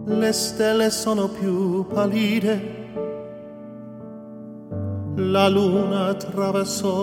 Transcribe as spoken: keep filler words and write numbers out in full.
le stelle sono più pallide, la luna attraversò